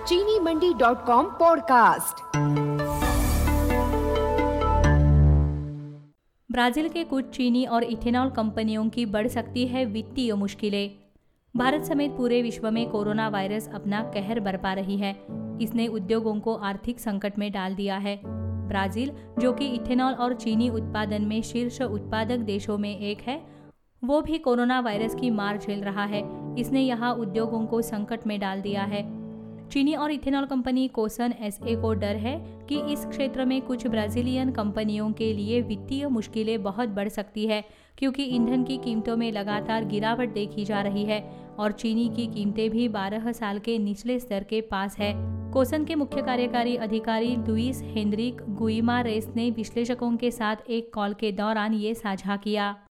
चीनी मंडी.com podcast. Brazil के कुछ चीनी और इथेनॉल कंपनियों की बढ़ सकती है वित्तीय मुश्किलें। भारत समेत पूरे विश्व में कोरोना वायरस अपना कहर बरपा रही है। इसने उद्योगों को आर्थिक संकट में डाल दिया है। ब्राजील, जो कि इथेनॉल और चीनी उत्पादन में शीर्ष उत्पादक देशों में एक है, वो भी कोरोना वायरस की मार झेल रहा है। इसने यहाँ उद्योगों को संकट में डाल दिया है। चीनी और इथेनॉल कंपनी कोसन एसए को डर है कि इस क्षेत्र में कुछ ब्राजीलियन कंपनियों के लिए वित्तीय मुश्किलें बहुत बढ़ सकती है, क्योंकि ईंधन की कीमतों में लगातार गिरावट देखी जा रही है और चीनी की कीमतें भी 12 साल के निचले स्तर के पास है। कोसन के मुख्य कार्यकारी अधिकारी लुइस हेनरिक गुइमारेस ने विश्लेषकों के साथ एक कॉल के दौरान ये साझा किया।